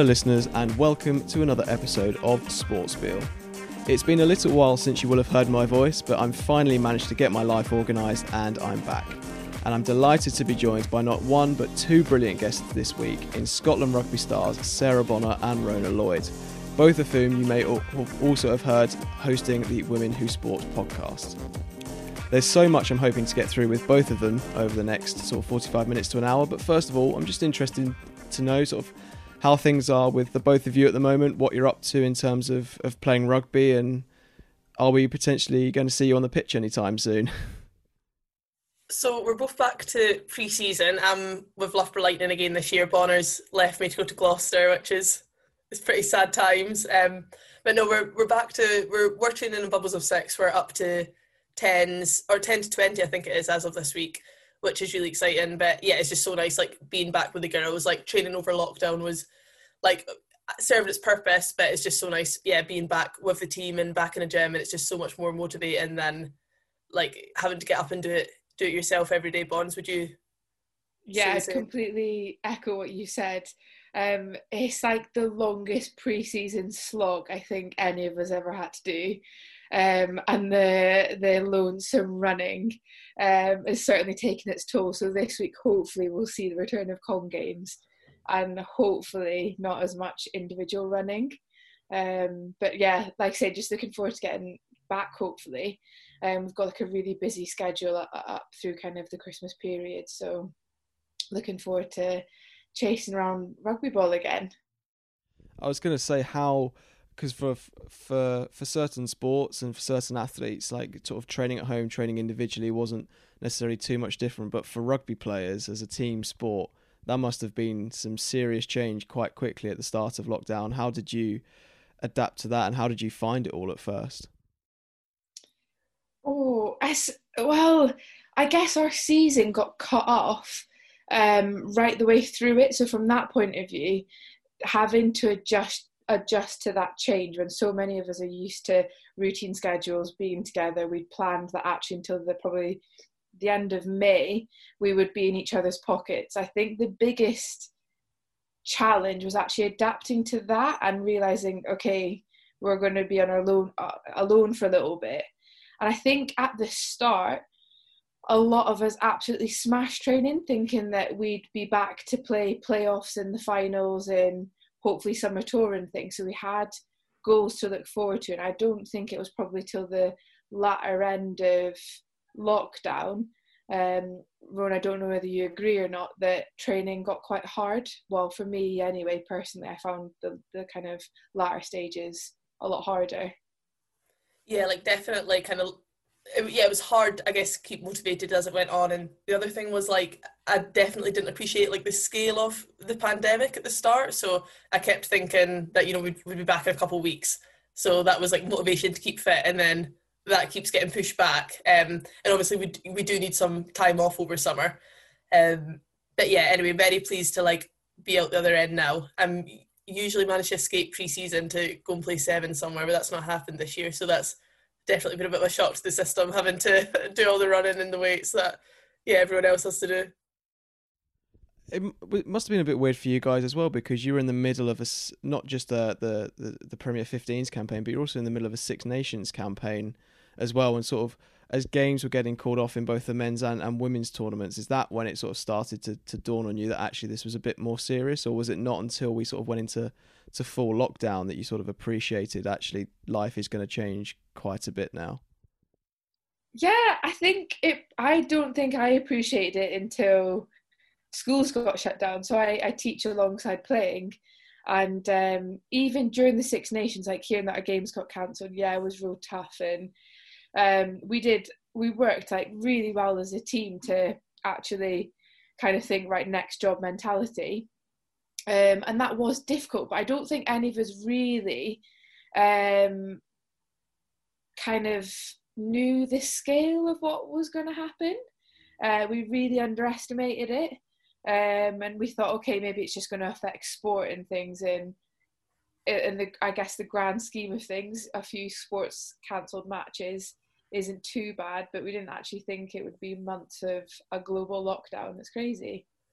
Hello listeners and welcome to another episode of Sportspiel. It's been a little while since you will have heard my voice, but I'm finally managed to get my life organised and I'm back. And I'm delighted to be joined by not one but two brilliant guests this week in Scotland rugby stars Sarah Bonner and Rona Lloyd, both of whom you may also have heard hosting the Women Who Sport podcast. There's so much I'm hoping to get through with both of them over the next sort of 45 minutes to an hour, but first of all, I'm just interested to know sort of how things are with the both of you at the moment, what you're up to in terms of playing rugby, and are we potentially going to see you on the pitch anytime soon? So we're both back to pre-season. I'm with Loughborough Lightning again this year. Bonner's left me to go to Gloucester, which is pretty sad times. But no, we're training in bubbles of 6. We're up to 10s or 10 to 20, I think it is, as of this week, which is really exciting. But yeah, it's just so nice, like being back with the girls. Like training over lockdown was like served its purpose, but it's just so nice, yeah, being back with the team and back in a gym, and it's just so much more motivating than like having to get up and do it yourself every day. Bonds, would you? Yeah, I completely echo what you said. It's like the longest pre-season slog I think any of us ever had to do. And the lonesome running is certainly taking its toll. So this week, hopefully, we'll see the return of comm games and hopefully not as much individual running. But yeah, like I said, just looking forward to getting back, hopefully. We've got like a really busy schedule up through kind of the Christmas period. So looking forward to chasing around rugby ball again. I was going to say how... Because for certain sports and for certain athletes, like sort of training at home, training individually wasn't necessarily too much different. But for rugby players as a team sport, that must have been some serious change quite quickly at the start of lockdown. How did you adapt to that, and how did you find it all at first? Oh, well, I guess our season got cut off right the way through it. So from that point of view, having to adjust to that change when so many of us are used to routine schedules, being together, we'd planned that actually until probably the end of May we would be in each other's pockets. I think the biggest challenge was actually adapting to that and realizing, okay, we're going to be on our alone for a little bit. And I think at the start a lot of us absolutely smashed training, thinking that we'd be back to play playoffs and the finals and hopefully summer tour and things. So we had goals to look forward to. And I don't think it was probably till the latter end of lockdown, Ron, I don't know whether you agree or not, that training got quite hard. Well, for me anyway, personally, I found the kind of latter stages a lot harder. Yeah, like definitely it was hard, I guess, to keep motivated as it went on. And the other thing was, like, I definitely didn't appreciate like the scale of the pandemic at the start. So I kept thinking that, you know, we'd be back in a couple of weeks. So that was like motivation to keep fit, and then that keeps getting pushed back. And obviously we do need some time off over summer. But yeah, anyway, very pleased to like be out the other end now. I'm usually manage to escape pre-season to go and play 7 somewhere, but that's not happened this year. So that's definitely been a bit of a shock to the system, having to do all the running and the weights that everyone else has to do. It must have been a bit weird for you guys as well, because you were in the middle of not just the Premier 15s campaign, but you're also in the middle of a Six Nations campaign as well. And sort of as games were getting called off in both the men's and women's tournaments, is that when it sort of started to dawn on you that actually this was a bit more serious? Or was it not until we sort of went into full lockdown that you sort of appreciated actually life is going to change quite a bit now? Yeah, I don't think I appreciated it until schools got shut down. So I teach alongside playing, and even during the Six Nations, like hearing that our games got cancelled, it was real tough. And we worked like really well as a team to actually kind of think, right, next job mentality. And that was difficult, but I don't think any of us really kind of knew the scale of what was going to happen. We really underestimated it. And we thought, okay, maybe it's just going to affect sport and things. And I guess the grand scheme of things, a few sports cancelled matches isn't too bad, but we didn't actually think it would be months of a global lockdown. It's crazy.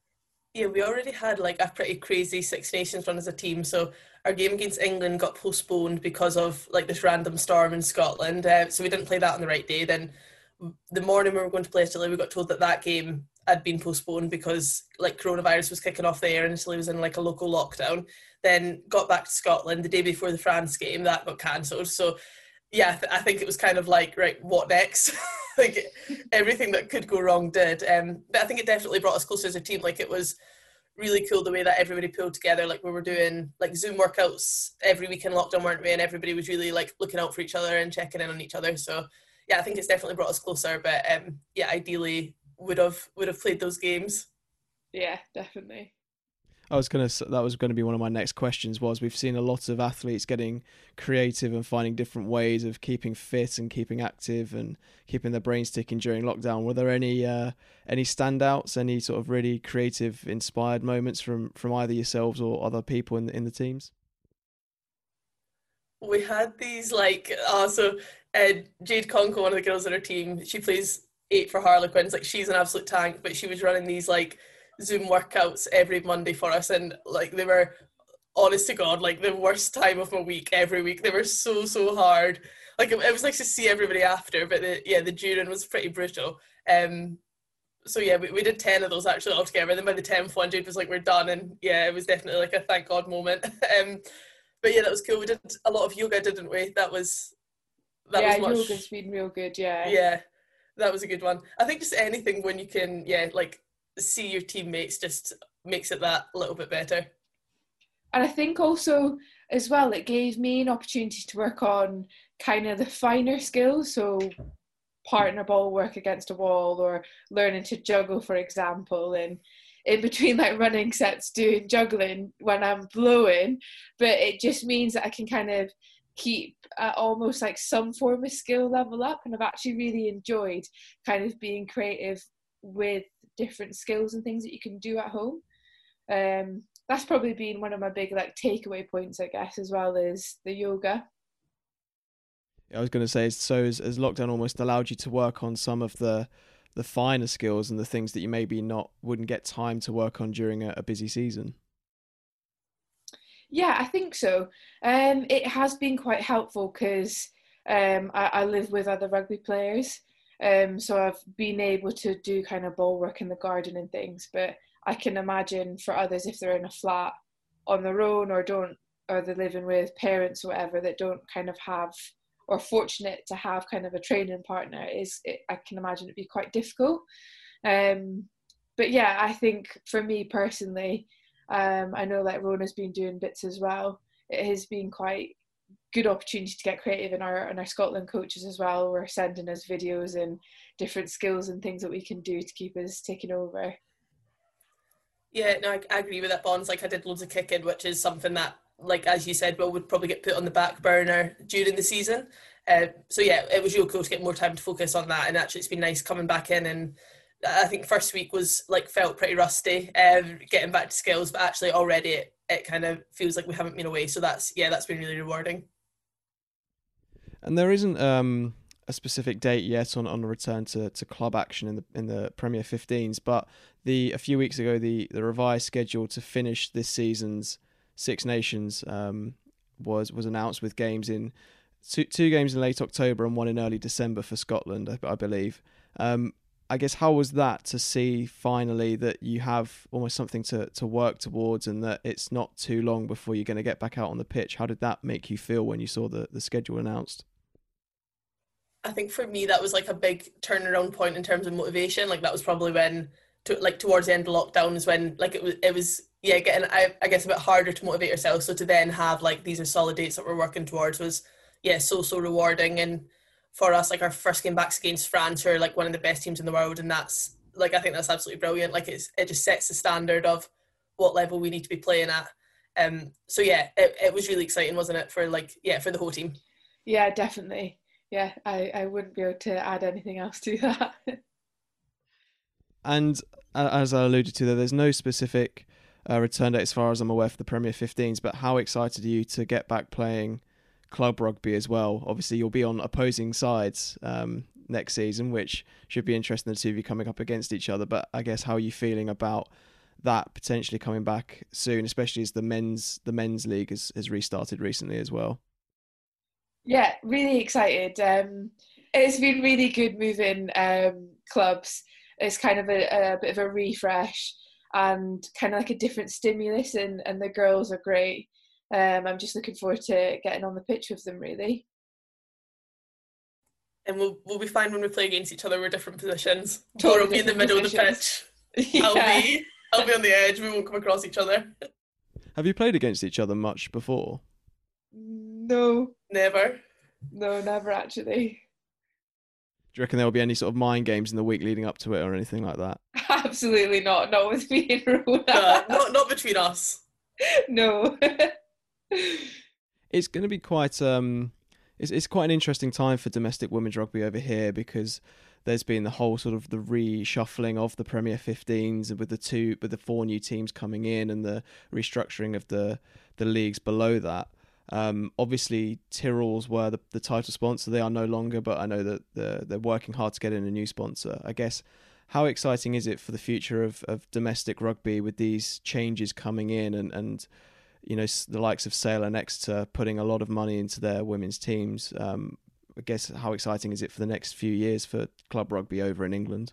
Yeah, we already had like a pretty crazy Six Nations run as a team. So our game against England got postponed because of like this random storm in Scotland. So we didn't play that on the right day. Then the morning we were going to play Italy, we got told that that game had been postponed because like coronavirus was kicking off there and Italy was in like a local lockdown. Then got back to Scotland the day before the France game, that got cancelled. So yeah, I think it was kind of like, right, what next? Like everything that could go wrong did. But I think it definitely brought us closer as a team. Like it was really cool the way that everybody pulled together. Like we were doing like Zoom workouts every week in lockdown, weren't we? And everybody was really like looking out for each other and checking in on each other. So yeah, I think it's definitely brought us closer. But yeah, ideally would have played those games. Yeah, definitely. That was going to be one of my next questions. Was we've seen a lot of athletes getting creative and finding different ways of keeping fit and keeping active and keeping their brains ticking during lockdown. Were there any standouts, any sort of really creative, inspired moments from either yourselves or other people in the teams? We had these like Jade Conco, one of the girls on our team, she plays 8 for Harlequins. Like she's an absolute tank, but she was running these like Zoom workouts every Monday for us, and like they were, honest to God, like the worst time of my week every week. They were so hard. Like it was nice to see everybody after, but the during was pretty brutal. So yeah, we did 10 of those actually altogether. And then by the 10th one, Jade was like, we're done, and yeah, it was definitely like a thank God moment. But yeah, that was cool. We did a lot of yoga, didn't we? That was yoga's been real good. Yeah, that was a good one. I think just anything when you can, like see your teammates just makes it that little bit better. And I think also as well, it gave me an opportunity to work on kind of the finer skills. So partner ball work against a wall or learning to juggle, for example, and in between like running sets doing juggling when I'm blowing. But it just means that I can kind of keep almost like some form of skill level up, and I've actually really enjoyed kind of being creative with different skills and things that you can do at home. That's probably been one of my big like takeaway points, I guess, as well as the yoga. I was going to say, so as lockdown almost allowed you to work on some of the finer skills and the things that you maybe wouldn't get time to work on during a busy season. Yeah, I think so. It has been quite helpful because I live with other rugby players. So I've been able to do kind of ball work in the garden and things, but I can imagine for others, if they're in a flat on their own or they're living with parents or whatever that don't kind of have, or fortunate to have kind of a training partner, I can imagine it'd be quite difficult. But yeah, I think for me personally, I know like Rona's been doing bits as well. It has been quite good opportunity to get creative, and our Scotland coaches as well were sending us videos and different skills and things that we can do to keep us taking over. Yeah, no, I agree with that, Bonds. Like I did loads of kicking, which is something that, like as you said, would probably get put on the back burner during the season. So yeah, it was real cool to get more time to focus on that, and actually it's been nice coming back in. And I think first week was like felt pretty rusty, getting back to skills, but actually already it kind of feels like we haven't been away. So that's been really rewarding. And there isn't a specific date yet on a return to club action in the Premier 15s, but a few weeks ago the revised schedule to finish this season's Six Nations was announced, with games in two games in late October and one in early December for Scotland, I believe. I guess how was that to see finally that you have almost something to work towards and that it's not too long before you're going to get back out on the pitch? How did that make you feel when you saw the schedule announced? I think for me that was like a big turnaround point in terms of motivation. Like that was probably when towards the end of lockdown is when like it was getting I guess a bit harder to motivate yourself. So to then have like these are solid dates that we're working towards was so rewarding. And for us, like our first game back's against France, who are like one of the best teams in the world, and that's like I think that's absolutely brilliant. Like it just sets the standard of what level we need to be playing at. So yeah, it was really exciting, wasn't it, for for the whole team? Yeah, definitely. Yeah, I wouldn't be able to add anything else to that. And as I alluded to, there's no specific return date as far as I'm aware for the Premier 15s, but how excited are you to get back playing club rugby as well? Obviously, you'll be on opposing sides next season, which should be interesting, the two of you coming up against each other, but I guess how are you feeling about that potentially coming back soon, especially as the men's league has restarted recently as well. Yeah, really excited. It's been really good moving clubs. It's kind of a bit of a refresh and kind of like a different stimulus, and the girls are great. I'm just looking forward to getting on the pitch with them, really. And we'll be fine when we play against each other. We're different positions. Totally Or will be in the middle of the pitch. Yeah. I'll be on the edge. We won't come across each other. Have you played against each other much before? No. Never. No, never actually. Do you reckon there will be any sort of mind games in the week leading up to it or anything like that? Absolutely not. Not with me and Rona. Not between us. No. It's going to be quite it's quite an interesting time for domestic women's rugby over here, because there's been the whole sort of the reshuffling of the Premier 15s with the 4 new teams coming in, and the restructuring of the leagues below that. Obviously Tyrrell's were the title sponsor. They are no longer, but I know that they're working hard to get in a new sponsor. I guess, how exciting is it for the future of domestic rugby with these changes coming in, and you know, the likes of Sale and Exeter putting a lot of money into their women's teams? I guess, how exciting is it for the next few years for club rugby over in England?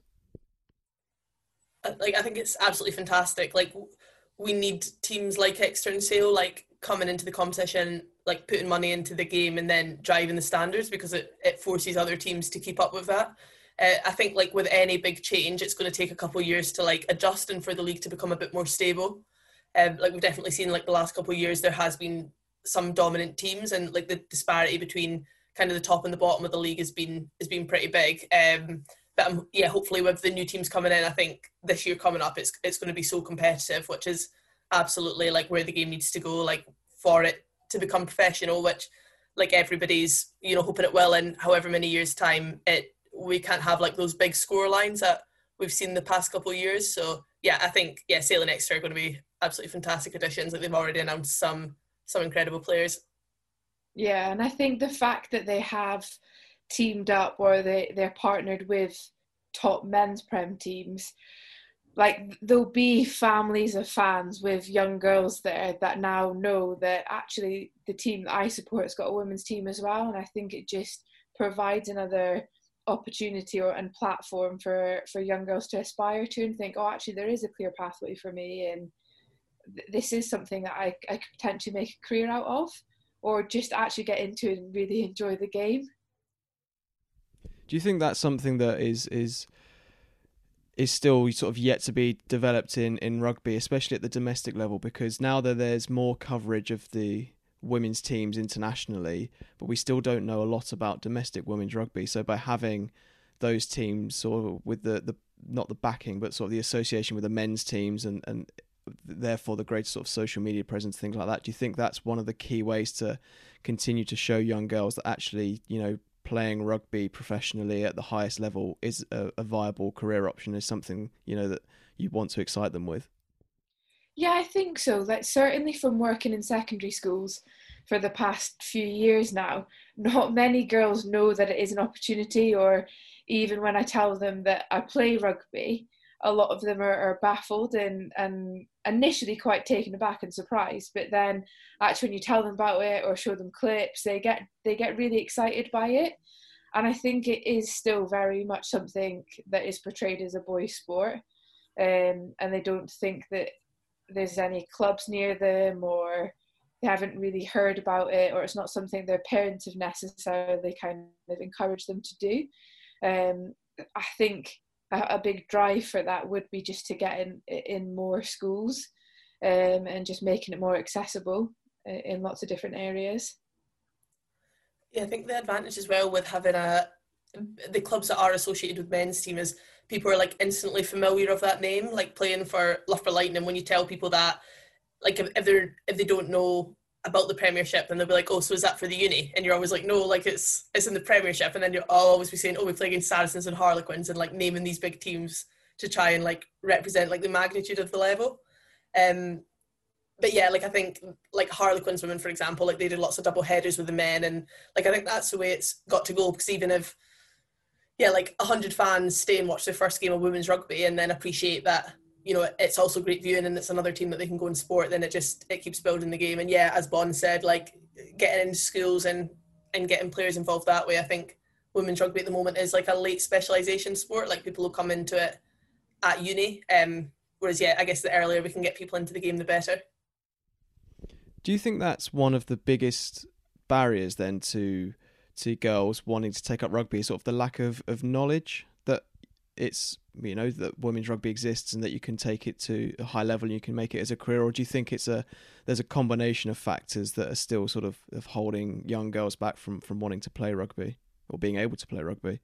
I think it's absolutely fantastic. Like, we need teams like Exeter and Sale coming into the competition, putting money into the game and then driving the standards, because it forces other teams to keep up with that. I think with any big change, it's going to take a couple of years to adjust and for the league to become a bit more stable. We've definitely seen the last couple of years there has been some dominant teams, and the disparity between kind of the top and the bottom of the league has been pretty big. But hopefully with the new teams coming in, I think this year coming up, it's going to be so competitive, which is absolutely where the game needs to go, for it to become professional, which everybody's hoping it will in however many years' time. We can't have those big score lines that we've seen the past couple of years. So yeah, I think Sale and Exeter are going to be absolutely fantastic additions. They've already announced some incredible players. Yeah, and I think the fact that they have teamed up, or they're partnered with top men's Prem teams, there'll be families of fans with young girls there that now know that actually the team that I support has got a women's team as well. And I think it just provides another opportunity and platform for young girls to aspire to and think, oh, actually there is a clear pathway for me, and this is something that I could potentially make a career out of, or just actually get into it and really enjoy the game. Do you think that's something that is still sort of yet to be developed in rugby, especially at the domestic level? Because now that there's more coverage of the women's teams internationally, but we still don't know a lot about domestic women's rugby. So by having those teams sort of with the not the backing, but sort of the association with the men's teams, and therefore the greater sort of social media presence, things like that, do you think that's one of the key ways to continue to show young girls that actually, playing rugby professionally at the highest level is a viable career option, is something, that you want to excite them with? Yeah, I think so. Certainly from working in secondary schools for the past few years now, not many girls know that it is an opportunity, or even when I tell them that I play rugby, a lot of them are baffled and initially quite taken aback and surprised. But then actually when you tell them about it or show them clips, they get really excited by it. And I think it is still very much something that is portrayed as a boys' sport. And they don't think that there's any clubs near them, or they haven't really heard about it, or it's not something their parents have necessarily kind of encouraged them to do. I think a big drive for that would be just to get in more schools, and just making it more accessible in lots of different areas. Yeah, I think the advantage as well with having the clubs that are associated with men's team is people are instantly familiar of that name, playing for Loughborough Lightning. When you tell people that, if they don't know about the Premiership, then they'll be like, oh, so is that for the uni? And you're always like, no, it's in the Premiership. And then I'll always be saying, oh, we play against Saracens and Harlequins, and naming these big teams to try and represent the magnitude of the level. But yeah, I think Harlequins women, for example, they did lots of double headers with the men, and I think that's the way it's got to go, because even if 100 fans stay and watch their first game of women's rugby and then appreciate that you know, it's also great viewing and it's another team that they can go and support, then it keeps building the game. And yeah, as Bon said, like getting into schools and getting players involved that way, I think women's rugby at the moment is like a late specialisation sport. Like people will come into it at uni, whereas yeah, I guess the earlier we can get people into the game, the better. Do you think that's one of the biggest barriers then to girls wanting to take up rugby, sort of the lack of knowledge that it's, you know, that women's rugby exists and that you can take it to a high level and you can make it as a career? Or do you think there's a combination of factors that are still sort of holding young girls back from wanting to play rugby or being able to play rugby?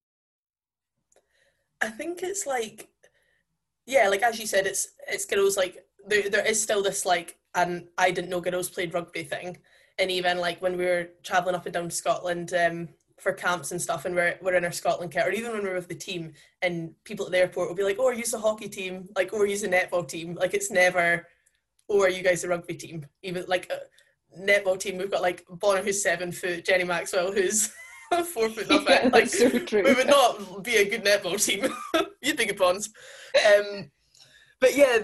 I think it's like, yeah, like as you said, it's girls, like there is still this like, and I didn't know girls played rugby thing. And even like when we were travelling up and down to Scotland for camps and stuff, and we're in our Scotland kit, or even when we're with the team and people at the airport will be like, oh, are you the hockey team? Like, oh, are you the netball team? Like, it's never, oh, are you guys the rugby team? Even like a netball team, we've got like Bonner who's 7 foot, Jenny Maxwell who's 4 foot nothing. Yeah, like, so true. We would not be a good netball team. You'd be good Bons. But yeah,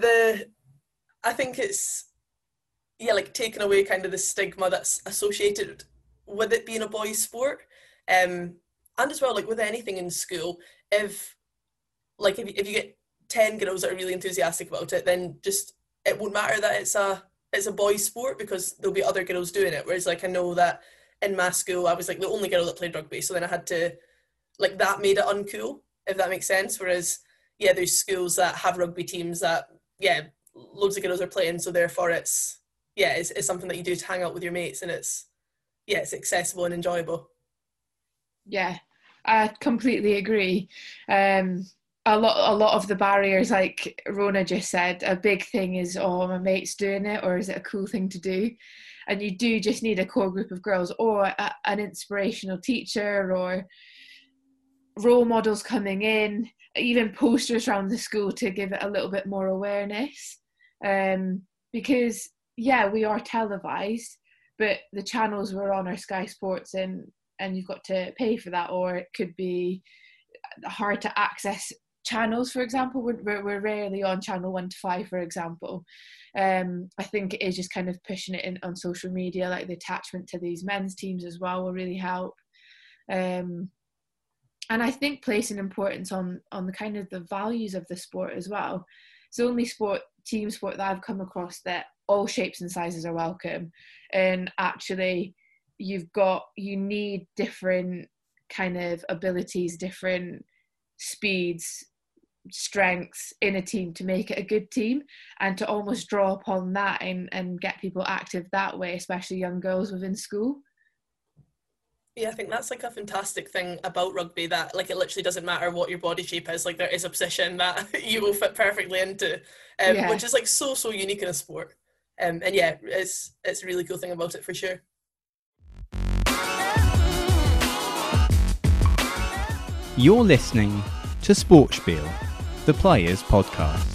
I think it's, yeah, like taking away kind of the stigma that's associated with it being a boys' sport. And as well, like with anything in school, if you get 10 girls that are really enthusiastic about it, then just it won't matter that it's a boys' sport, because there'll be other girls doing it. Whereas like I know that in my school I was like the only girl that played rugby, so then I had to, like, that made it uncool, if that makes sense. Whereas yeah, there's schools that have rugby teams that, yeah, loads of girls are playing, so therefore it's something that you do to hang out with your mates, and it's accessible and enjoyable. Yeah, I completely agree. A lot of the barriers, like Rona just said, a big thing is, oh, my mate's doing it, or is it a cool thing to do? And you do just need a core group of girls, or an inspirational teacher, or role models coming in, even posters around the school to give it a little bit more awareness. Because yeah, we are televised, but the channels we're on are Sky Sports, and you've got to pay for that, or it could be hard to access channels. For example, we're rarely on channel 1 to 5, for example. I think it is just kind of pushing it in on social media, like the attachment to these men's teams as well will really help. And I think placing importance on the kind of the values of the sport as well. It's the only team sport that I've come across that all shapes and sizes are welcome, and actually you need different kind of abilities, different speeds, strengths in a team to make it a good team, and to almost draw upon that and get people active that way, especially young girls within school. Yeah, I think that's like a fantastic thing about rugby, that like it literally doesn't matter what your body shape is, like there is a position that you will fit perfectly into, which is like so unique in a sport. And yeah, it's a really cool thing about it for sure. You're listening to Sportspiel, the Players Podcast.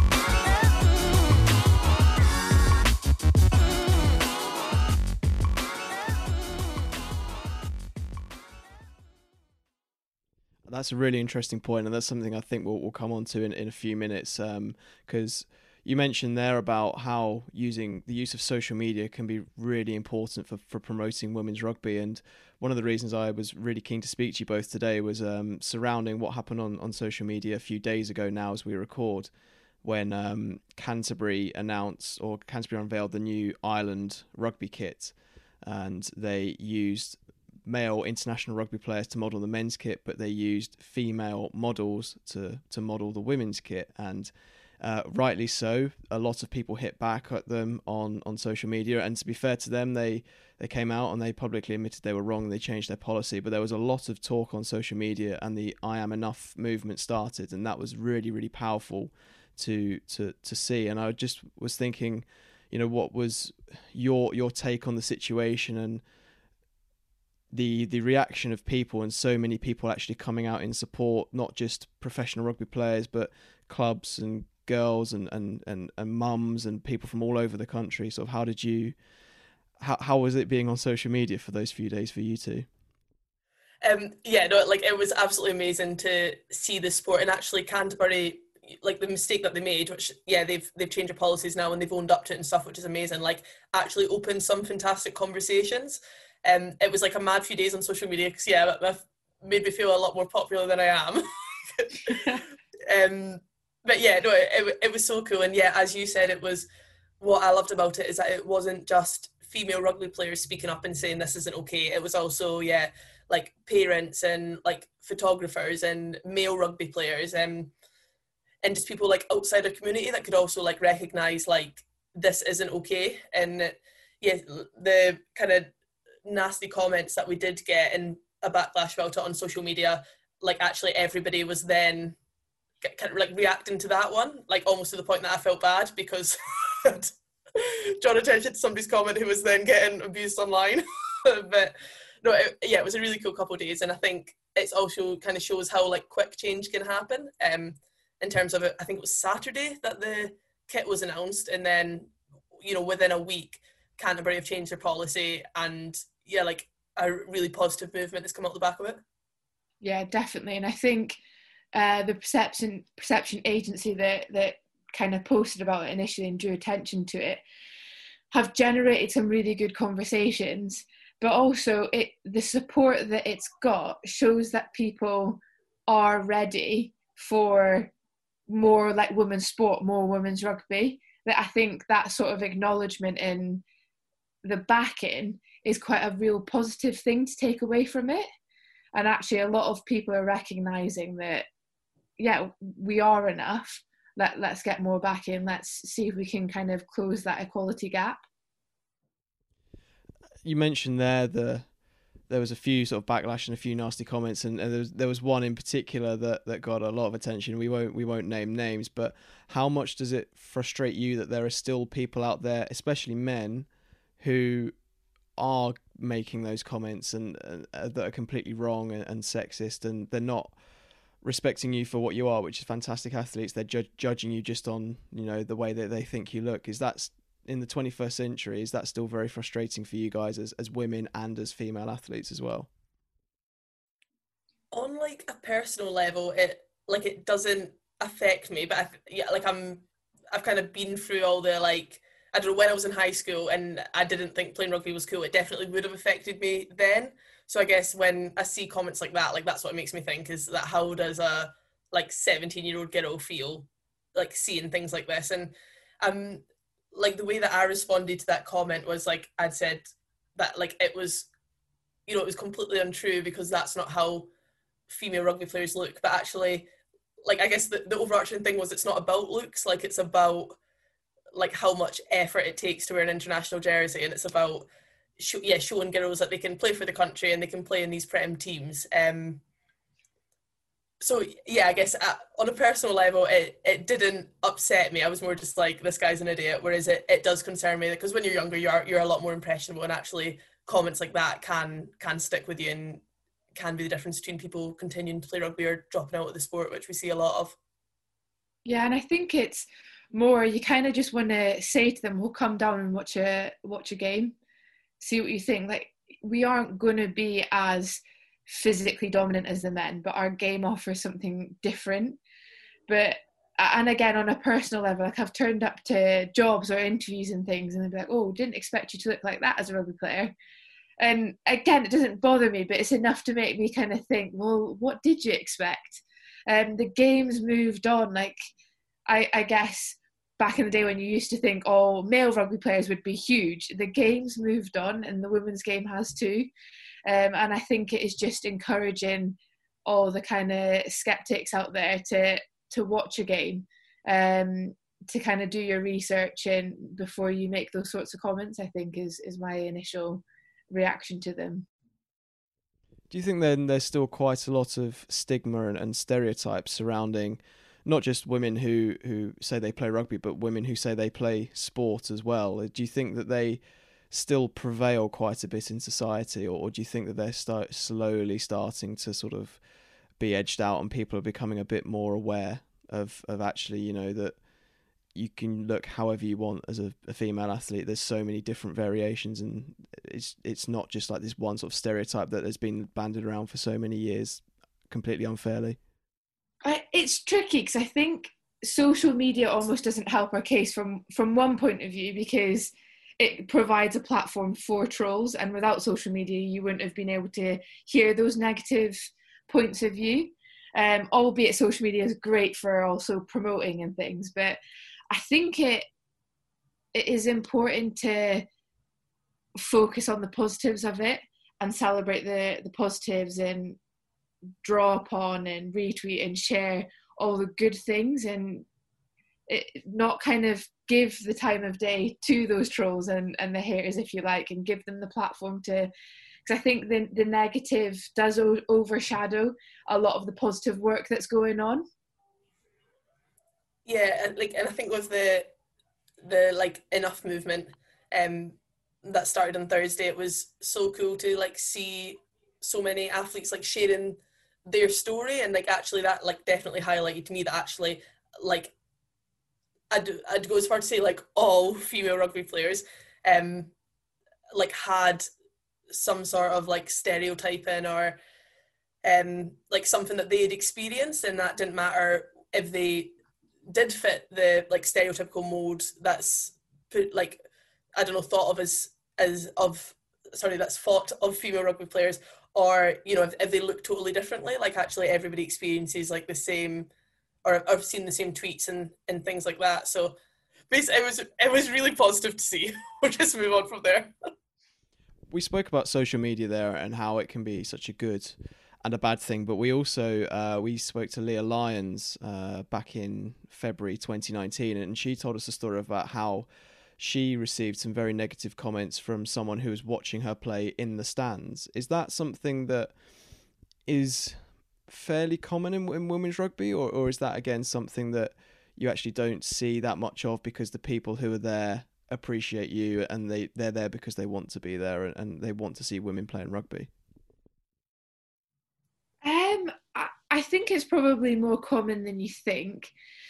That's a really interesting point, and that's something I think we'll come on to in a few minutes, because you mentioned there about how the use of social media can be really important for promoting women's rugby. And one of the reasons I was really keen to speak to you both today was surrounding what happened on social media a few days ago now as we record, when Canterbury unveiled the new Ireland rugby kit, and they used male international rugby players to model the men's kit, but they used female models to model the women's kit. And rightly so, a lot of people hit back at them on social media, and to be fair to them, they came out and they publicly admitted they were wrong and they changed their policy. But there was a lot of talk on social media, and the I Am Enough movement started, and that was really, really powerful to see. And I just was thinking, you know, what was your take on the situation and the reaction of people, and so many people actually coming out in support, not just professional rugby players, but clubs and girls and mums and people from all over the country. So how was it being on social media for those few days for you two? It was absolutely amazing to see the sport. And actually Canterbury, like the mistake that they made, which they've changed their policies now and they've owned up to it and stuff, which is amazing, like actually opened some fantastic conversations. It was like a mad few days on social media because that made me feel a lot more popular than I am. But yeah, no, it was so cool. And yeah, as you said, it was, what I loved about it is that it wasn't just female rugby players speaking up and saying this isn't okay. It was also, like parents and like photographers and male rugby players and just people like outside our community that could also like recognise like this isn't okay. And the kind of nasty comments that we did get and a backlash about it on social media, like actually everybody was then kind of like reacting to that one, like almost to the point that I felt bad because drawn attention to somebody's comment who was then getting abused online. But no, it was a really cool couple of days, and I think it's also kind of shows how like quick change can happen. In terms of it, I think it was Saturday that the kit was announced, and then within a week, Canterbury have changed their policy, and like a really positive movement has come out the back of it. Yeah, definitely, and I think the perception agency that kind of posted about it initially and drew attention to it have generated some really good conversations, but also the support that it's got shows that people are ready for more like women's sport, more women's rugby. That I think that sort of acknowledgement in the backing is quite a real positive thing to take away from it. And actually a lot of people are recognising that, we are enough. Let's get more backing. Let's see if we can kind of close that equality gap. You mentioned there was a few sort of backlash and a few nasty comments, and there was one in particular that got a lot of attention. We won't name names, but how much does it frustrate you that there are still people out there, especially men, who are making those comments and that are completely wrong and sexist, and they're not respecting you for what you are, which is fantastic athletes. They're judging you just on the way that they think you look. Is that in the 21st century? Is that still very frustrating for you guys as women and as female athletes as well? On like a personal level, it doesn't affect me, but I've kind of been through all the like, I don't know, when I was in high school and I didn't think playing rugby was cool, it definitely would have affected me then. So I guess when I see comments like that, like that's what it makes me think, is that how does a like 17-year-old girl feel like seeing things like this? And like the way that I responded to that comment was like, I'd said that like it was, it was completely untrue because that's not how female rugby players look. But actually, like I guess the overarching thing was it's not about looks, like it's about like how much effort it takes to wear an international jersey, and it's about showing girls that they can play for the country and they can play in these prem teams. So yeah, I guess on a personal level, it didn't upset me. I was more just like, this guy's an idiot. Whereas it does concern me because when you're younger, you're a lot more impressionable, and actually comments like that can stick with you and can be the difference between people continuing to play rugby or dropping out of the sport, which we see a lot of. Yeah, and I think it's more you kind of just want to say to them, we'll come down and watch a game, see what you think. Like, we aren't going to be as physically dominant as the men, but our game offers something different. But and again, on a personal level, like I've turned up to jobs or interviews and things, and they'd be like, "Oh, didn't expect you to look like that as a rugby player." And again, it doesn't bother me, but it's enough to make me kind of think, well, what did you expect? The game's moved on. Like, I guess back in the day when you used to think, oh, male rugby players would be huge, the game's moved on and the women's game has too. And I think it is just encouraging all the kind of skeptics out there to watch a game, to kind of do your research and before you make those sorts of comments, I think is my initial reaction to them. Do you think then there's still quite a lot of stigma and stereotypes surrounding not just women who say they play rugby, but women who say they play sport as well? Do you think that they still prevail quite a bit in society, or do you think that they're slowly starting to sort of be edged out and people are becoming a bit more aware of actually, that you can look however you want as a female athlete? There's so many different variations, and it's not just like this one sort of stereotype that has been banded around for so many years completely unfairly. It's tricky because I think social media almost doesn't help our case from one point of view, because it provides a platform for trolls, and without social media you wouldn't have been able to hear those negative points of view. Albeit social media is great for also promoting and things, but I think it is important to focus on the positives of it and celebrate the positives, and draw upon and retweet and share all the good things, and not kind of give the time of day to those trolls and the haters, if you like, and give them the platform to, because I think the negative does overshadow a lot of the positive work that's going on. Yeah, and I think with the like Enough movement that started on Thursday, it was so cool to like see so many athletes like sharing their story, and like actually that like definitely highlighted to me that actually like I'd go as far to say like all female rugby players like had some sort of like stereotyping or like something that they had experienced, and that didn't matter if they did fit the like stereotypical mold that's put like I don't know thought of as of sorry that's thought of female rugby players, or you know if they look totally differently, like actually everybody experiences like the same, or I've seen the same tweets and things like that. So basically it was really positive to see. We'll just move on from there. We spoke about social media there and how it can be such a good and a bad thing, but we also we spoke to Leah Lyons back in February 2019, and she told us a story about how she received some very negative comments from someone who was watching her play in the stands. Is that something that is fairly common in women's rugby, or is that again something that you actually don't see that much of because the people who are there appreciate you and they're there because they want to be there and they want to see women playing rugby? I think it's probably more common than you think.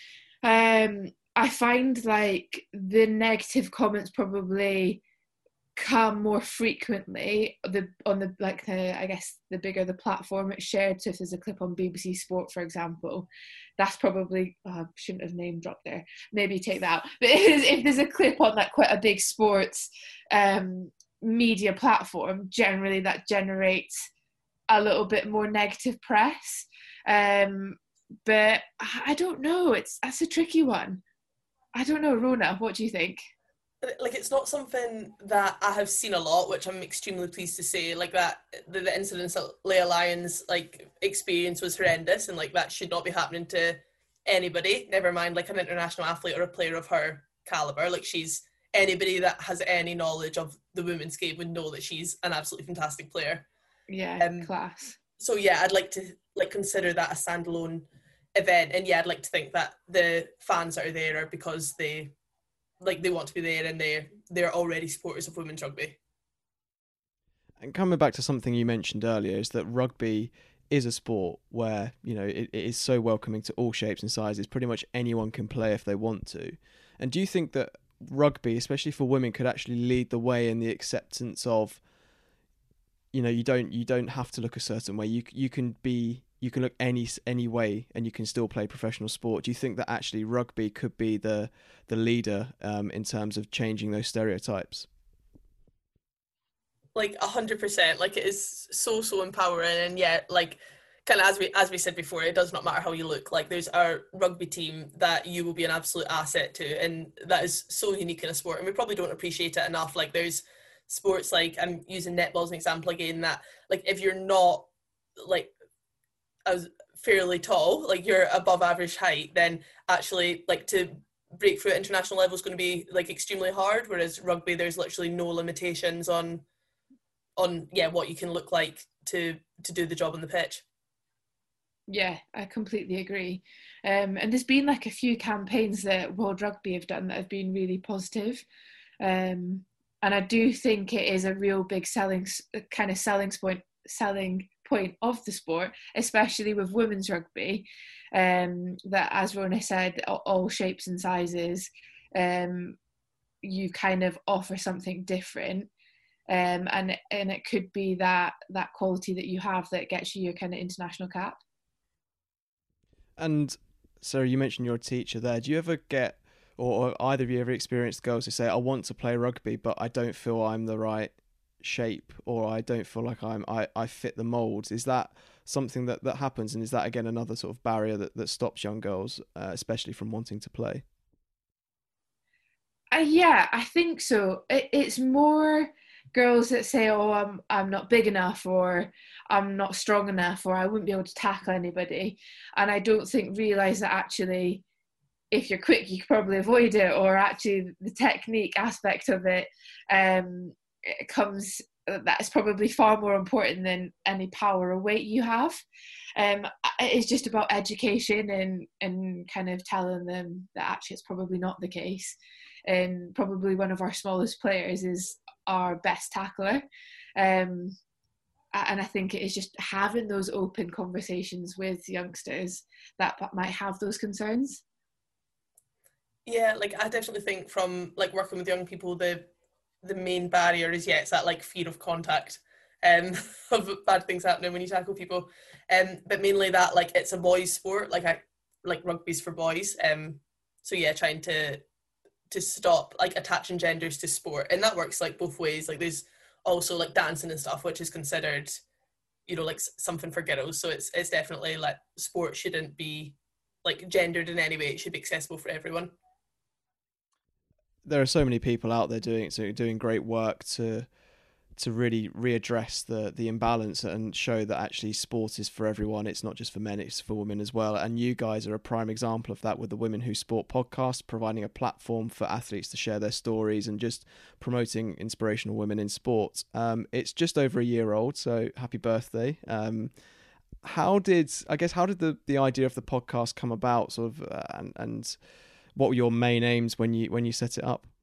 I find like the negative comments probably come more frequently on the I guess the bigger the platform it's shared. So if there's a clip on BBC Sport, for example, that's probably I shouldn't have name dropped there, maybe take that out. But if there's a clip on like quite a big sports media platform, generally that generates a little bit more negative press. But I don't know, that's a tricky one. I don't know, Rona, what do you think? Like it's not something that I have seen a lot, which I'm extremely pleased to say. Like that the incidents that Leah Lyons like experience was horrendous, and like that should not be happening to anybody, never mind like an international athlete or a player of her caliber. Like she's anybody that has any knowledge of the women's game would know that she's an absolutely fantastic player. Yeah, class. So yeah, I'd like to like consider that a standalone event, and yeah, I'd like to think that the fans that are there are because they want to be there and they're already supporters of women's rugby. And coming back to something you mentioned earlier, is that rugby is a sport where, you know, it is so welcoming to all shapes and sizes. Pretty much anyone can play if they want to. And do you think that rugby, especially for women, could actually lead the way in the acceptance of, you know, you don't have to look a certain way. You can look any way and you can still play professional sport. Do you think that actually rugby could be the leader in terms of changing those stereotypes? Like 100%. Like it is so empowering, and yet like kind of as we said before, it does not matter how you look. Like there's our rugby team that you will be an absolute asset to, and that is so unique in a sport, and we probably don't appreciate it enough. Like there's sports, like I'm using netball as an example again, that like if you're not like as fairly tall, like you're above average height, then actually like to break through at international level is going to be like extremely hard, whereas rugby there's literally no limitations on what you can look like to do the job on the pitch. Yeah, I completely agree. And there's been like a few campaigns that World Rugby have done that have been really positive. And I do think it is a real big selling point of the sport, especially with women's rugby, that, as Rona said, all shapes and sizes, you kind of offer something different, and it could be that quality that you have that gets you your kind of international cap. And Sarah, you mentioned you're a teacher there. Do you ever get, or either of you ever experienced girls who say, I want to play rugby, but I don't feel I'm the right shape, or I don't feel like I fit the molds? Is that something that happens, and is that again another sort of barrier that stops young girls, especially from wanting to play? Yeah, I think so. It's more girls that say, "Oh, I'm not big enough," or "I'm not strong enough," or "I wouldn't be able to tackle anybody," and I don't think realise that actually, if you're quick, you could probably avoid it, or actually the technique aspect of it, it comes. That's probably far more important than any power or weight you have. It's just about education and kind of telling them that actually it's probably not the case. And probably one of our smallest players is our best tackler. And I think it is just having those open conversations with youngsters that might have those concerns. Yeah, like I definitely think from like working with young people, the main barrier is, it's that like fear of contact, of bad things happening when you tackle people, but mainly that like it's a boys' sport, like rugby's for boys, so yeah, trying to stop like attaching genders to sport, and that works like both ways. Like there's also like dancing and stuff, which is considered, like something for girls. So it's definitely like sport shouldn't be like gendered in any way. It should be accessible for everyone. There are so many people out there doing great work to really readdress the imbalance and show that actually sport is for everyone. It's not just for men, it's for women as well. And you guys are a prime example of that with the Women Who Sport podcast, providing a platform for athletes to share their stories and just promoting inspirational women in sport. It's just over a year old, so happy birthday. How did the idea of the podcast come about, sort of, and what were your main aims when you set it up?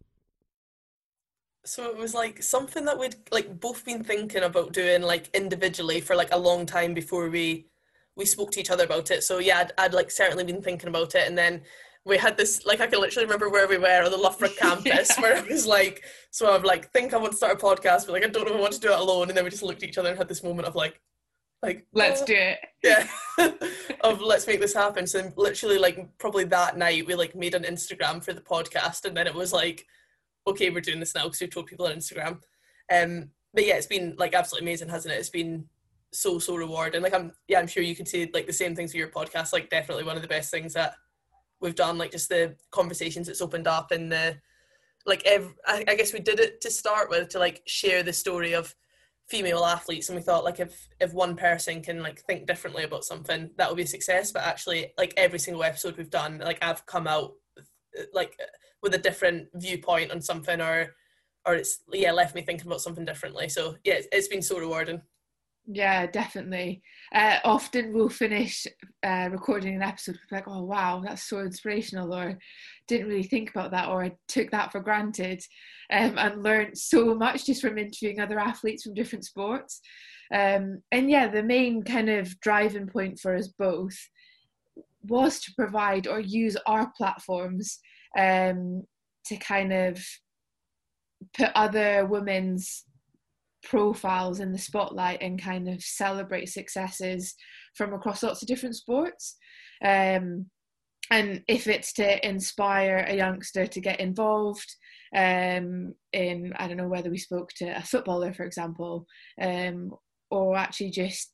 So it was like something that we'd like both been thinking about doing like individually for like a long time before we spoke to each other about it. So yeah, I'd like certainly been thinking about it, and then we had this, like I can literally remember where we were on the Loughborough campus where it was like, so I've like think I want to start a podcast, but like I don't know if I want to do it alone, and then we just looked at each other and had this moment of like let's do it. Yeah. Of let's make this happen. So literally like probably that night we like made an Instagram for the podcast, and then it was like, okay, we're doing this now because we told people on Instagram. But yeah, it's been like absolutely amazing, hasn't it? It's been so rewarding. Like I'm sure you could say like the same things for your podcast. Like definitely one of the best things that we've done. Like just the conversations it's opened up, and the like. I guess we did it to start with to like share the story of female athletes, and we thought like if one person can like think differently about something, that will be a success. But actually, like every single episode we've done, like I've come out like with a different viewpoint on something, or it's left me thinking about something differently. So yeah, it's been so rewarding. Yeah, definitely. Often we'll finish recording an episode, like, oh wow, that's so inspirational, or didn't really think about that, or I took that for granted, and learned so much just from interviewing other athletes from different sports. And yeah, the main kind of driving point for us both was to provide or use our platforms to kind of put other women's profiles in the spotlight and kind of celebrate successes from across lots of different sports. And if it's to inspire a youngster to get involved in, I don't know, whether we spoke to a footballer, for example, or actually just,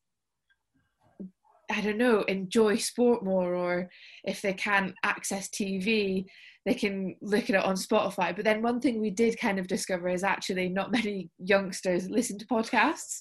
I don't know, enjoy sport more, or if they can't access TV, they can look at it on Spotify. But then one thing we did kind of discover is actually not many youngsters listen to podcasts.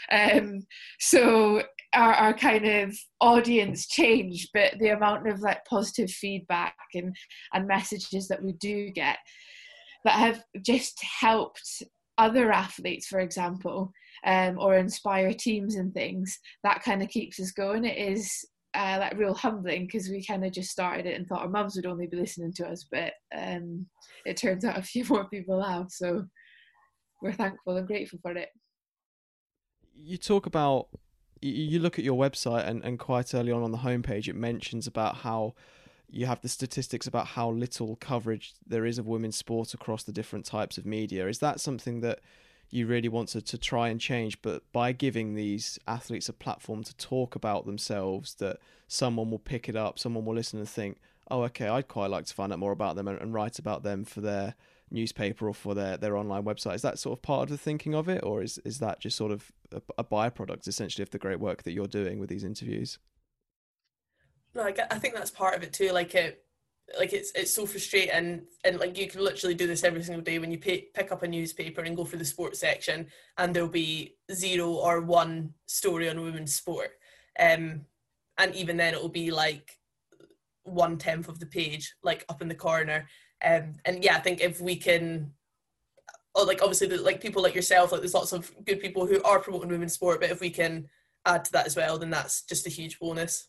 So our kind of audience changed, but the amount of like positive feedback and messages that we do get that have just helped other athletes, for example, or inspire teams and things, that kind of keeps us going. It is like real humbling, because we kind of just started it and thought our mums would only be listening to us, but it turns out a few more people have, so we're thankful and grateful for it. You talk about, you look at your website, and quite early on the homepage it mentions about how you have the statistics about how little coverage there is of women's sport across the different types of media. Is that something that you really want to try and change, but by giving these athletes a platform to talk about themselves, that someone will pick it up, someone will listen and think, oh, okay, I'd quite like to find out more about them and write about them for their newspaper or for their online website. Is that sort of part of the thinking of it, or is that just sort of a byproduct essentially of the great work that you're doing with these interviews? No, I think that's part of it too. It's so frustrating, and like you can literally do this every single day when you pick up a newspaper and go through the sports section, and there'll be 0 or 1 story on women's sport, and even then it'll be like 1/10 of the page, like up in the corner. And yeah, I think if we can, like obviously like people like yourself, like there's lots of good people who are promoting women's sport, but if we can add to that as well, then that's just a huge bonus.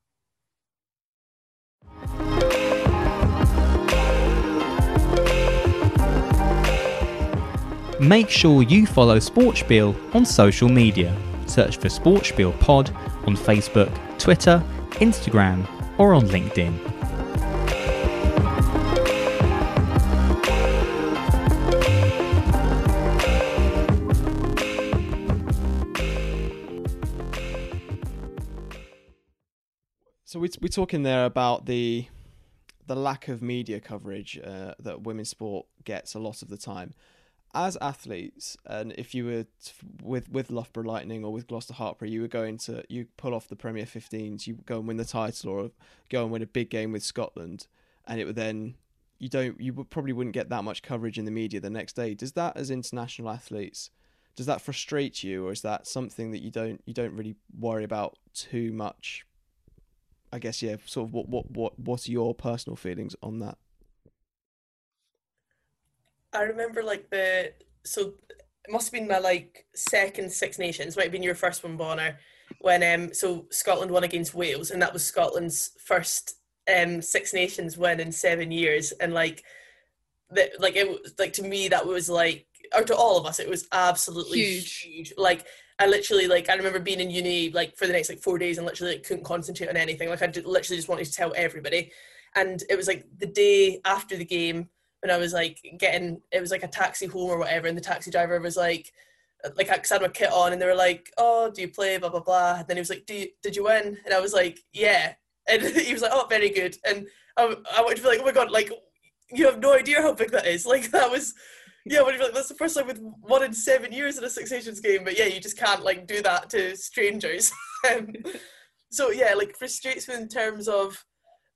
Make sure you follow Sportspiel on social media. Search for Sportspiel Pod on Facebook, Twitter, Instagram, or on LinkedIn. So we're talking there about the lack of media coverage that women's sport gets a lot of the time. As athletes, and if you were with Loughborough Lightning or with Gloucester Hartpury, you pull off the Premier 15s, you go and win the title, or go and win a big game with Scotland, and it would then probably wouldn't get that much coverage in the media the next day. Does that, as international athletes, does that frustrate you, or is that something that you don't really worry about too much? I guess, yeah. Sort of what are your personal feelings on that? I remember so it must have been my second Six Nations, might have been your first one, Bonner, when so Scotland won against Wales, and that was Scotland's first Six Nations win in 7 years, and it was to me that was or to all of us it was absolutely huge. I literally I remember being in uni for the next 4 days and literally couldn't concentrate on anything. I literally just wanted to tell everybody, and it was the day after the game. And I was it was a taxi home or whatever, and the taxi driver was I had my kit on, and they were like, "Oh, do you play?" Blah blah blah. And then he was like, "Did you win?" And I was like, "Yeah." And he was like, "Oh, very good." And I wanted to be like, "Oh my god, you have no idea how big that is." That was, yeah. I wanted to be like, "That's the first time with 1 in 7 years in a Six Nations game." But yeah, you just can't do that to strangers. So yeah, frustrates me in terms of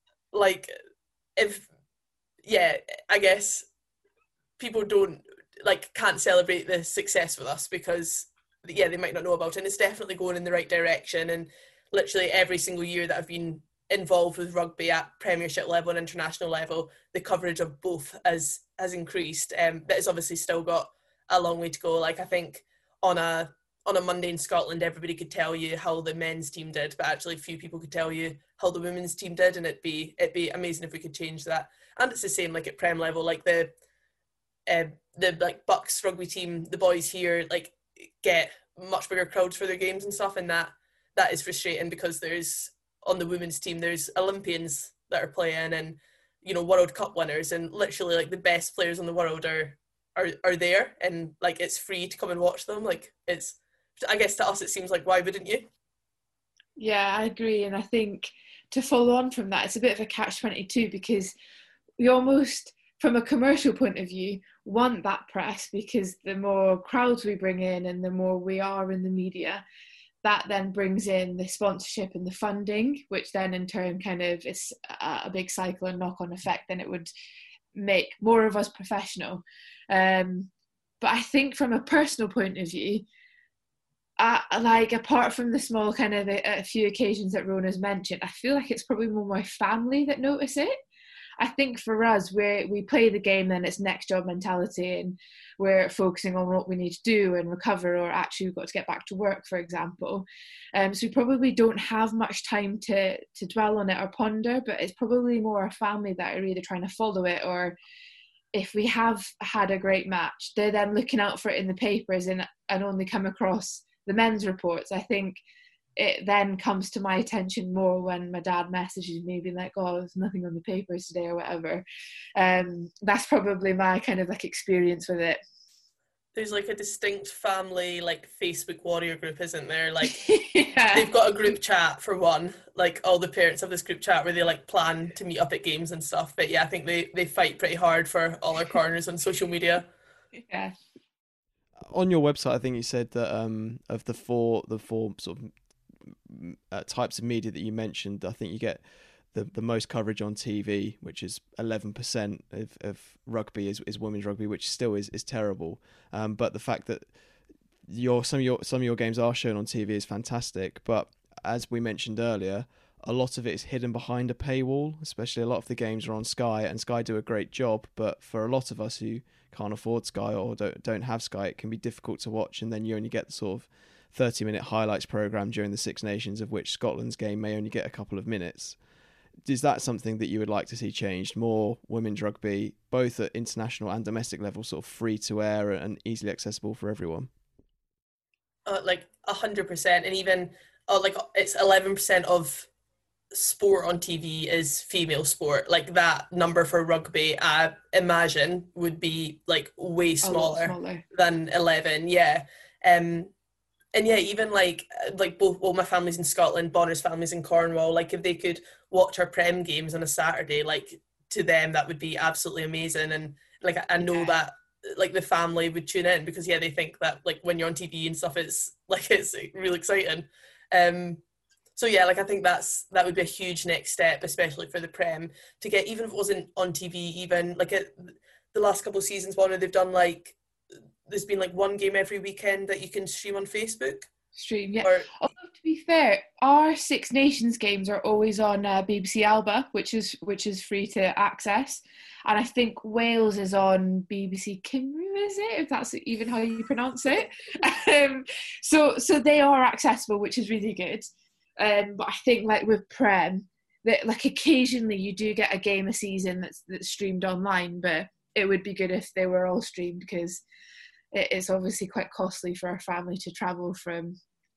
if. Yeah, I guess people can't celebrate the success with us because they might not know about it, and it's definitely going in the right direction. And literally every single year that I've been involved with rugby at Premiership level and international level, the coverage of both has increased, but it's obviously still got a long way to go. I think on a Monday in Scotland, everybody could tell you how the men's team did, but actually few people could tell you how the women's team did, and it'd be amazing if we could change that. And it's the same at Prem level, the Bucks rugby team, the boys here get much bigger crowds for their games and stuff, and that is frustrating because there's on the women's team there's Olympians that are playing, and World Cup winners, and literally the best players in the world are there, and it's free to come and watch them. It's, I guess to us it seems why wouldn't you? Yeah, I agree, and I think to follow on from that, it's a bit of a catch-22 because we almost, from a commercial point of view, want that press because the more crowds we bring in and the more we are in the media, that then brings in the sponsorship and the funding, which then in turn kind of is a big cycle and knock-on effect, and it would make more of us professional. But I think from a personal point of view, apart from the small kind of a few occasions that Rona's mentioned, I feel like it's probably more my family that notice it. I think for us, we play the game, then it's next job mentality, and we're focusing on what we need to do and recover, or actually we've got to get back to work, for example. So we probably don't have much time to dwell on it or ponder, but it's probably more our family that are either trying to follow it, or if we have had a great match, they're then looking out for it in the papers and only come across the men's reports. I think it then comes to my attention more when my dad messages me being like, "Oh, there's nothing on the papers today," or whatever. That's probably my kind of experience with it. there's like a distinct family like Facebook warrior group, isn't there? Like Yeah. they've got a group chat for one, like all the parents have this group chat where they like plan to meet up at games and stuff. But yeah, I think they fight pretty hard for all our corners on social media. Yeah. On your website, I think you said that of the four sort of types of media that you mentioned, I think you get the most coverage on TV, which is 11% of rugby is women's rugby, which still is terrible. But the fact that some of your games are shown on TV is fantastic. But as we mentioned earlier, a lot of it is hidden behind a paywall, especially a lot of the games are on Sky, and Sky do a great job. But for a lot of us who can't afford Sky or don't have Sky, it can be difficult to watch, and then you only get the sort of 30-minute highlights program during the Six Nations, of which Scotland's game may only get a couple of minutes. Is that something that you would like to see changed? More women's rugby, both at international and domestic level, sort of free to air and easily accessible for everyone? Like 100%, and even like it's 11% of sport on TV is female sport. Like that number for rugby, I imagine would be like way smaller than 11. Yeah. And yeah, even like both, well, my family's in Scotland, Bonner's family's in Cornwall. Like if they could watch our Prem games on a Saturday, like to them that would be absolutely amazing. And like I know that like the family would tune in because they think that like when you're on TV and stuff, it's really exciting. So yeah, like I think that would be a huge next step, especially for the Prem, to get, even if it wasn't on TV, even like the last couple of seasons, Bonner, they've done like, there's been like one game every weekend that you can stream on Facebook. Yeah. Although to be fair, our Six Nations games are always on BBC Alba, which is free to access, and I think Wales is on BBC Cymru, is it? If that's even how you pronounce it. So they are accessible, which is really good. But I think like with Prem, that like occasionally you do get a game a season that's streamed online, but it would be good if they were all streamed, because it's obviously quite costly for our family to travel from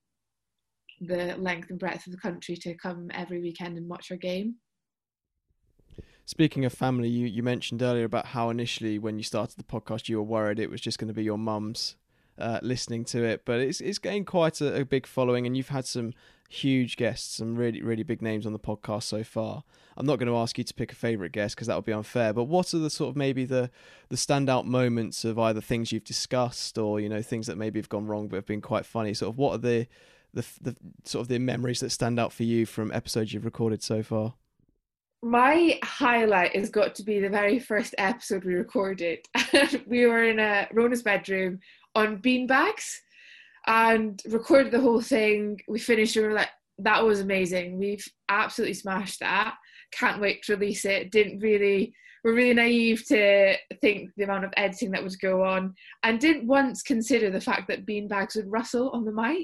the length and breadth of the country to come every weekend and watch our game. Speaking of family, you mentioned earlier about how initially when you started the podcast you were worried it was just going to be your mum's listening to it, but it's gained quite a big following, and you've had some huge guests, some really, really big names on the podcast so far. I'm not going to ask you to pick a favourite guest because that would be unfair, but what are the sort of maybe the standout moments of either things you've discussed or, you know, things that maybe have gone wrong but have been quite funny? Sort of what are the sort of the memories that stand out for you from episodes you've recorded so far? My highlight has got to be the very first episode we recorded. We were in Rona's bedroom on beanbags and recorded the whole thing. We finished and we were like, that was amazing. We've absolutely smashed that. Can't wait to release it. We're really naive to think the amount of editing that would go on, and didn't once consider the fact that beanbags would rustle on the mic.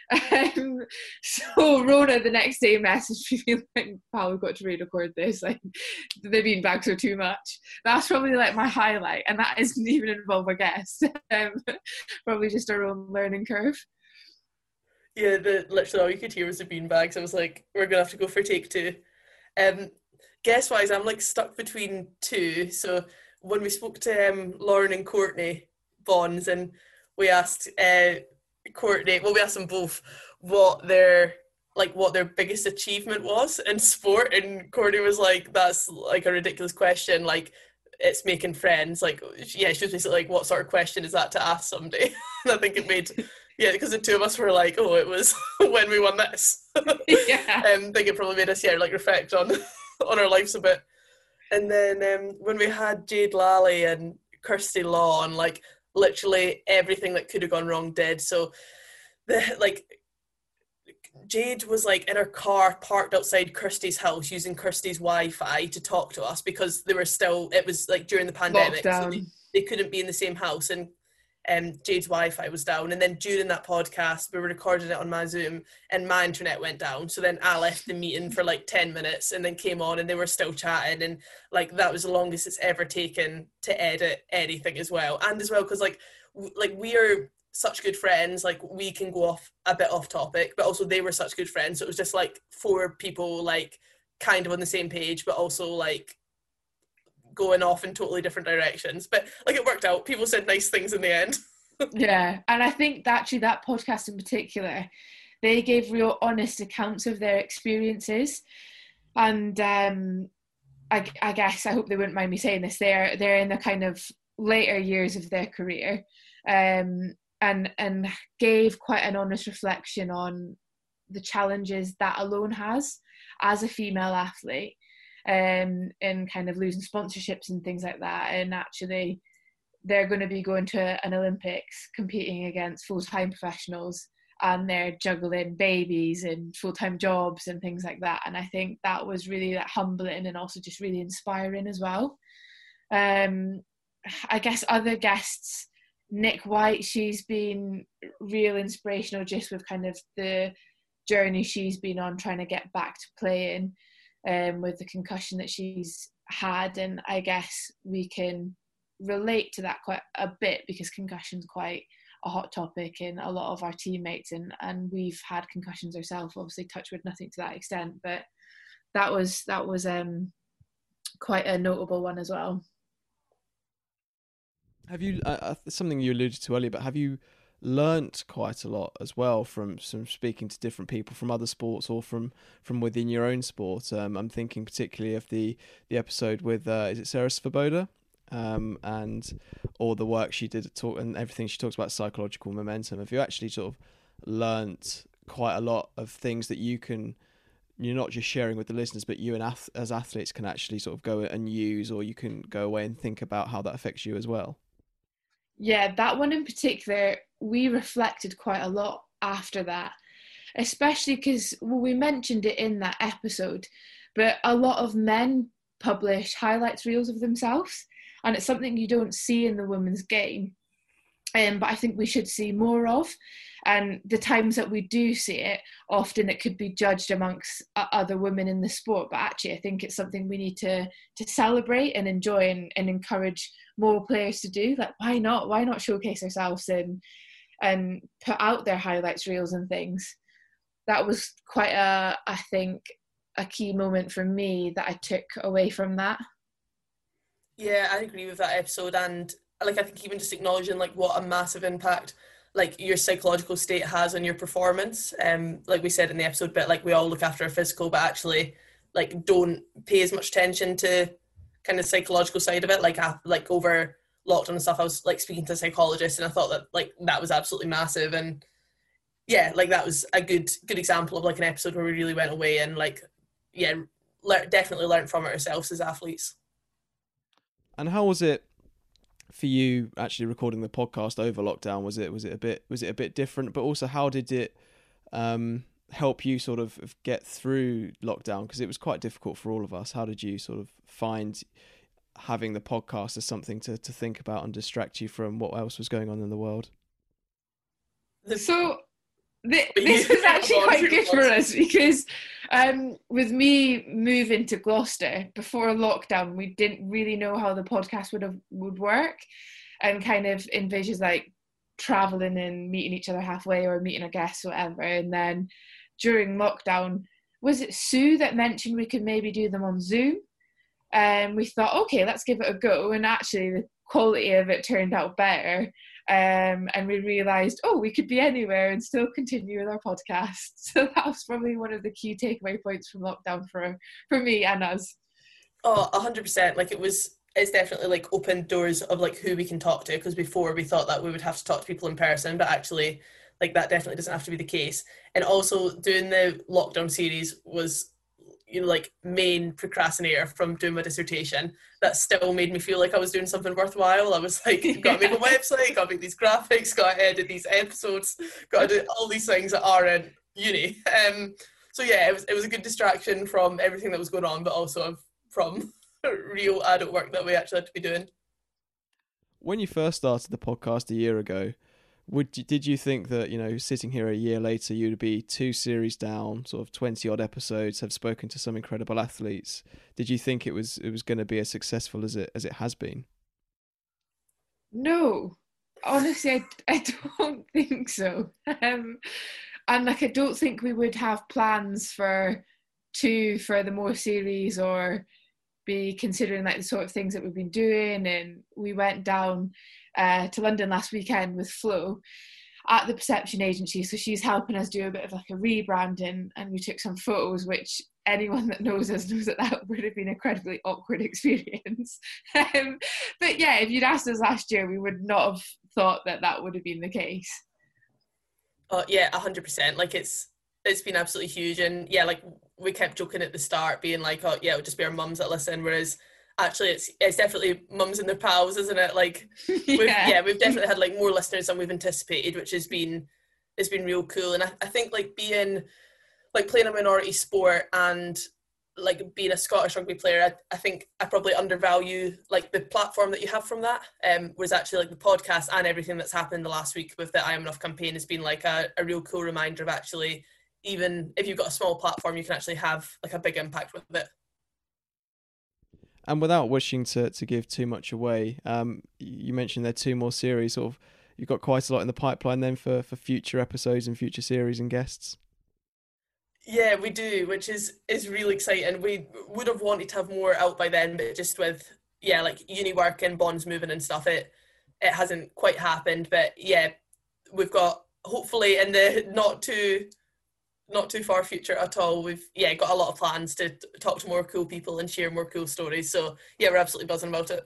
So Rona the next day messaged me like, "Pal, we've got to re-record this. Like the beanbags are too much." That's probably like my highlight, and that doesn't even involve a guest. Probably just our own learning curve. Yeah, literally all you could hear was the beanbags. I was like, we're gonna have to go for take 2. Guess wise, I'm like stuck between 2. So when we spoke to Lauren and Courtney Bonds, and we asked Courtney, well, we asked them both what their biggest achievement was in sport, and Courtney was like, that's like a ridiculous question, like it's making friends. Like, yeah, she was basically like, what sort of question is that to ask somebody? And I think it made, yeah, because the two of us were like, oh, it was when we won this. Yeah. I think it probably made us, yeah, like reflect on our lives a bit. And then when we had Jade Lally and Kirsty Law, like literally everything that could have gone wrong did. So Jade was like in her car parked outside Kirsty's house using Kirsty's Wi-Fi to talk to us because it was like during the pandemic, so they couldn't be in the same house, and Jade's Wi-Fi was down. And then during that podcast, we were recording it on my Zoom and my internet went down. So then I left the meeting for like 10 minutes and then came on and they were still chatting. And like, that was the longest it's ever taken to edit anything as well. And as well, because like we are such good friends, like we can go off a bit off topic, but also they were such good friends. So it was just like 4 people like kind of on the same page, but also like going off in totally different directions, but like it worked out. People said nice things in the end. Yeah, and I think that actually that podcast in particular, they gave real honest accounts of their experiences, and I guess, I hope they wouldn't mind me saying this, they're in the kind of later years of their career, and gave quite an honest reflection on the challenges that alone has as a female athlete, and kind of losing sponsorships and things like that, and actually they're going to be going to an Olympics competing against full-time professionals, and they're juggling babies and full-time jobs and things like that. And I think that was really humbling and also just really inspiring as well. I guess other guests, Nick White, she's been real inspirational just with kind of the journey she's been on trying to get back to playing, with the concussion that she's had. And I guess we can relate to that quite a bit because concussion's quite a hot topic in a lot of our teammates, and we've had concussions ourselves, obviously touch wood, nothing to that extent, but that was quite a notable one as well. Have you something you alluded to earlier, but have you learnt quite a lot as well from speaking to different people from other sports or from within your own sport? I'm thinking particularly of the episode with is it Sarah Svoboda, and all the work she did and everything she talks about psychological momentum. Have you actually sort of learnt quite a lot of things that you're not just sharing with the listeners, but you and as athletes can actually sort of go and use, or you can go away and think about how that affects you as well? Yeah, that one in particular, we reflected quite a lot after that, especially because we mentioned it in that episode, but a lot of men publish highlights reels of themselves, and it's something you don't see in the women's game, but I think we should see more of. And the times that we do see it, often it could be judged amongst other women in the sport, but actually I think it's something we need to celebrate and enjoy and encourage more players to do. Like, why not showcase ourselves and put out their highlights reels and things. That was quite I think a key moment for me that I took away from that. Yeah, I agree with that episode, and I think even just acknowledging what a massive impact your psychological state has on your performance. Like we said in the episode, but we all look after our physical, but actually don't pay as much attention to kind of psychological side of it. Over lockdown and stuff, I was speaking to a psychologist, and I thought that that was absolutely massive. And yeah, that was a good example of an episode where we really went away and definitely learned from it ourselves as athletes. And how was it for you actually recording the podcast over lockdown? Was it a bit different? But also, how did it help you sort of get through lockdown? Because it was quite difficult for all of us. How did you sort of find having the podcast as something to think about and distract you from what else was going on in the world? So this was actually quite good for us because with me moving to Gloucester before lockdown, we didn't really know how the podcast would work, and kind of envisions traveling and meeting each other halfway or meeting a guest or whatever. And then during lockdown, was it Sue that mentioned we could maybe do them on Zoom? And we thought, okay, let's give it a go. And actually the quality of it turned out better. And we realised, we could be anywhere and still continue with our podcast. So that was probably one of the key takeaway points from lockdown for me and us. Oh, 100%. It's definitely opened doors of who we can talk to, because before we thought that we would have to talk to people in person, but actually that definitely doesn't have to be the case. And also doing the lockdown series was main procrastinator from doing my dissertation. That still made me feel like I was doing something worthwhile. I was gotta make a website, gotta make these graphics, gotta edit these episodes, gotta do all these things that are in uni. So yeah, it was a good distraction from everything that was going on, but also from real adult work that we actually had to be doing. When you first started the podcast a year ago, did you think that, sitting here a year later, you'd be 2 series down, sort of 20 odd episodes, have spoken to some incredible athletes? Did you think it was going to be as successful as it has been? No, honestly, I don't think so. And I don't think we would have plans for 2 furthermore series or be considering like the sort of things that we've been doing. And we went down to London last weekend with Flo at the Perception Agency, so she's helping us do a bit of like a rebranding, and we took some photos, which anyone that knows us knows that would have been an incredibly awkward experience. But yeah, if you'd asked us last year, we would not have thought that would have been the case. Yeah, 100%. Like it's been absolutely huge, and yeah, like we kept joking at the start, being like, oh yeah, it'll just be our mums that listen, whereas actually it's definitely mums and their pals, isn't it? Like we've definitely had like more listeners than we've anticipated, which has been real cool. And I think like being like playing a minority sport and like being a Scottish rugby player, I think I probably undervalue like the platform that you have from that. Whereas actually like the podcast and everything that's happened the last week with the I Am Enough campaign has been like a real cool reminder of actually, even if you've got a small platform, you can actually have like a big impact with it. And without wishing to give too much away, you mentioned there are 2 more series. Sort of, you've got quite a lot in the pipeline then for future episodes and future series and guests. Yeah, we do, which is really exciting. We would have wanted to have more out by then, but just with like uni work and bonds moving and stuff, it hasn't quite happened. But yeah, we've got, hopefully in the not too far future at all, we've got a lot of plans to talk to more cool people and share more cool stories. So yeah, we're absolutely buzzing about it.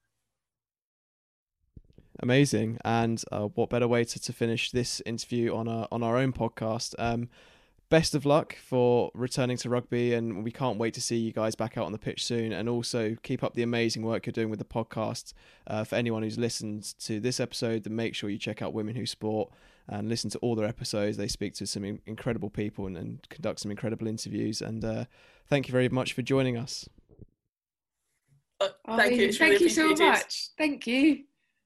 Amazing. And what better way to finish this interview on our own podcast. Best of luck for returning to rugby, and we can't wait to see you guys back out on the pitch soon. And also keep up the amazing work you're doing with the podcast. For anyone who's listened to this episode, then make sure you check out Women Who Sport and listen to all their episodes. They speak to some incredible people and conduct some incredible interviews. And thank you very much for joining us. Thank you. Thank you so much. Thank you.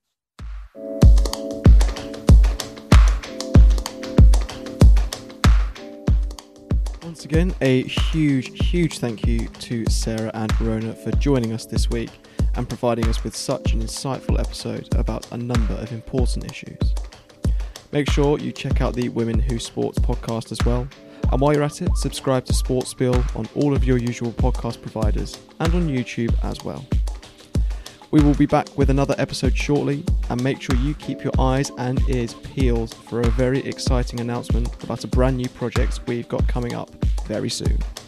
Once again, a huge thank you to Sarah and Verona for joining us this week and providing us with such an insightful episode about a number of important issues. Make sure you check out the Women Who Sports podcast as well. And while you're at it, subscribe to Sportspiel on all of your usual podcast providers and on YouTube as well. We will be back with another episode shortly, and make sure you keep your eyes and ears peeled for a very exciting announcement about a brand new project we've got coming up very soon.